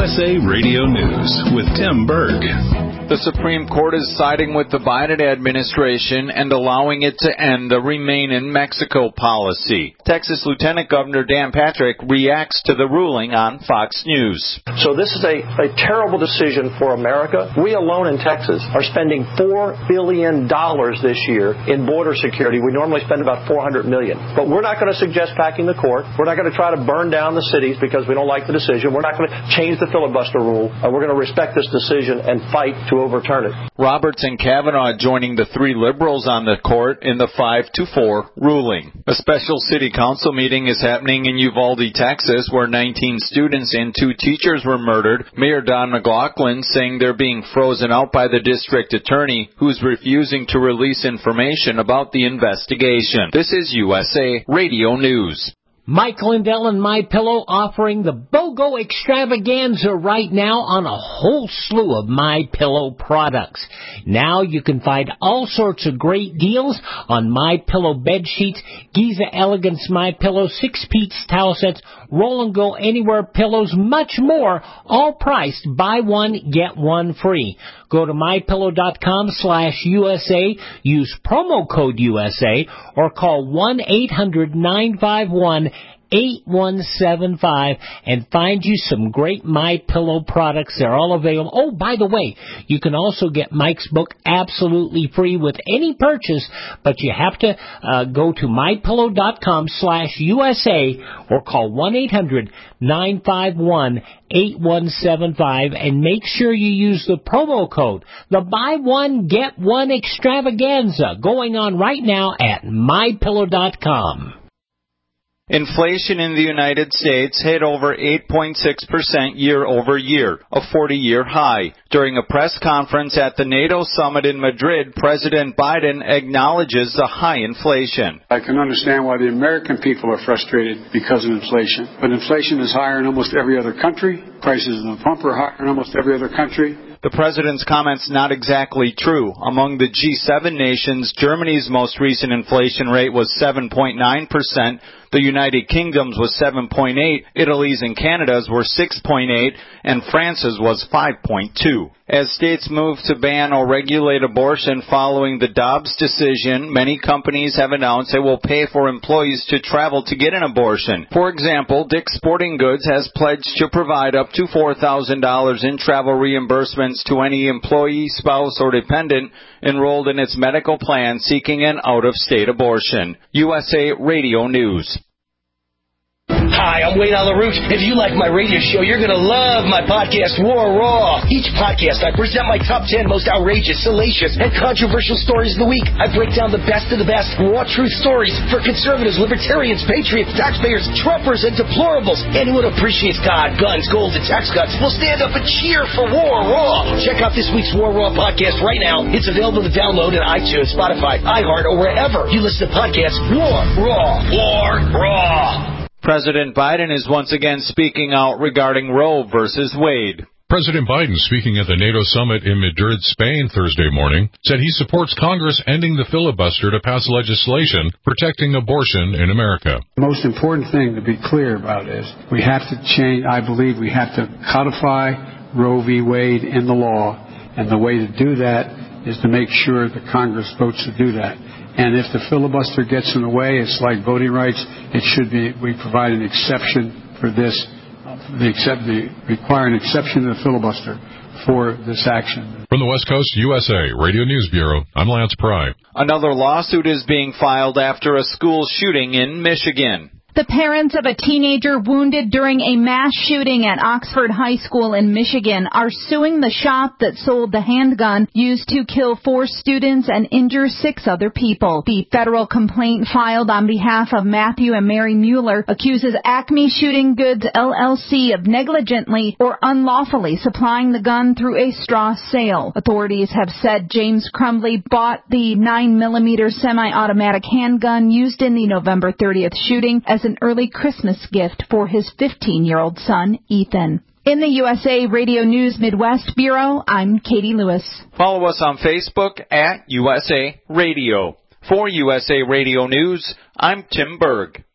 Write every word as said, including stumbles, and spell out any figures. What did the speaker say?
S A Radio News with Tim Berg. The Supreme Court is siding with the Biden administration and allowing it to end the Remain in Mexico policy. Texas Lieutenant Governor Dan Patrick reacts to the ruling on Fox News. So this is a, a terrible decision for America. We alone in Texas are spending four billion dollars this year in border security. We normally spend about four hundred million dollars. But we're not going to suggest packing the court. We're not going to try to burn down the cities because we don't like the decision. We're not going to change the filibuster rule. Uh, we're going to respect this decision and fight to overturn it. Roberts and Kavanaugh joining the three liberals on the court in the five to four ruling. A special city council meeting is happening in Uvalde, Texas, where nineteen students and two teachers were murdered. Mayor Don McLaughlin saying they're being frozen out by the district attorney, who's refusing to release information about the investigation. This is U S A Radio News. Mike Lindell and MyPillow offering the BOGO extravaganza right now on a whole slew of MyPillow products. Now you can find all sorts of great deals on MyPillow bed sheets, Giza Elegance MyPillow, six-piece towel sets, Roll and Go Anywhere pillows, much more, all priced buy one, get one free. Go to MyPillow.com slash USA, use promo code U S A, or call one eight hundred nine five one eight one seven five and find you some great MyPillow products. They're all available. Oh, by the way, you can also get Mike's book absolutely free with any purchase, but you have to uh, go to MyPillow.com slash USA or call one eight hundred nine five one eight one seven five and make sure you use the promo code. The buy one, get one extravaganza going on right now at My Pillow dot com. Inflation in the United States hit over eight point six percent year over year, a forty-year high. During a press conference at the NATO summit in Madrid, President Biden acknowledges the high inflation. I can understand why the American people are frustrated because of inflation. But inflation is higher in almost every other country. Prices in the pump are higher in almost every other country. The president's comments not exactly true. Among the G seven nations, Germany's most recent inflation rate was seven point nine percent. The United Kingdom's was seven point eight, Italy's and Canada's were six point eight, and France's was five point two. As states move to ban or regulate abortion following the Dobbs decision, many companies have announced they will pay for employees to travel to get an abortion. For example, Dick's Sporting Goods has pledged to provide up to four thousand dollars in travel reimbursements to any employee, spouse, or dependent enrolled in its medical plan seeking an out-of-state abortion. U S A Radio News. Hi, I'm Wayne on the Root. If you like my radio show, you're going to love my podcast, War Raw. Each podcast, I present my top ten most outrageous, salacious, and controversial stories of the week. I break down the best of the best raw truth stories for conservatives, libertarians, patriots, taxpayers, Trumpers, and deplorables. Anyone who appreciates God, guns, gold, and tax cuts will stand up and cheer for War Raw. Check out this week's War Raw podcast right now. It's available to download on iTunes, Spotify, iHeart, or wherever you listen to podcasts. War Raw. War Raw. President Biden is once again speaking out regarding Roe versus Wade. President Biden, speaking at the NATO summit in Madrid, Spain, Thursday morning, said he supports Congress ending the filibuster to pass legislation protecting abortion in America. The most important thing to be clear about is we have to change, I believe we have to codify Roe v. Wade in the law, and the way to do that is to make sure the Congress votes to do that. And if the filibuster gets in the way, it's like voting rights. It should be, we provide an exception for this, uh, the accept, the, require an exception to the filibuster for this action. From the West Coast U S A Radio News Bureau, I'm Lance Pry. Another lawsuit is being filed after a school shooting in Michigan. The parents of a teenager wounded during a mass shooting at Oxford High School in Michigan are suing the shop that sold the handgun used to kill four students and injure six other people. The federal complaint filed on behalf of Matthew and Mary Mueller accuses Acme Shooting Goods, L L C, of negligently or unlawfully supplying the gun through a straw sale. Authorities have said James Crumbley bought the nine millimeter semi-automatic handgun used in the November thirtieth shooting as an early Christmas gift for his fifteen-year-old son, Ethan. In the U S A Radio News Midwest Bureau, I'm Katie Lewis. Follow us on Facebook at U S A Radio. For U S A Radio News, I'm Tim Berg.